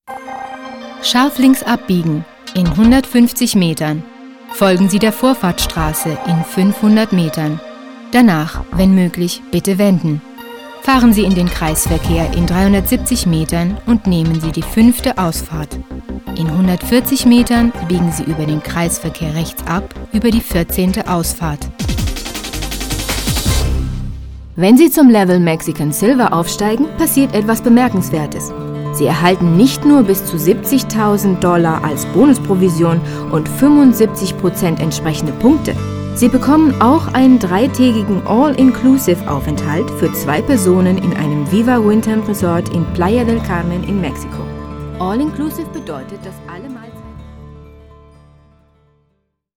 Scharf links abbiegen in 150 Metern. Folgen Sie der Vorfahrtsstraße in 500 Metern. Danach, wenn möglich, bitte wenden. Fahren Sie in den Kreisverkehr in 370 Metern und nehmen Sie die 5. Ausfahrt. In 140 Metern biegen Sie über den Kreisverkehr rechts ab über die 14. Ausfahrt. Wenn Sie zum Level Mexican Silver aufsteigen, passiert etwas Bemerkenswertes. Sie erhalten nicht nur bis zu $70.000 als Bonusprovision und 75% entsprechende Punkte. Sie bekommen auch einen 3-tägigen All-Inclusive-Aufenthalt für 2 Personen in einem Viva Windham Resort in Playa del Carmen in Mexiko. All-Inclusive bedeutet, dass alle Mahlzeiten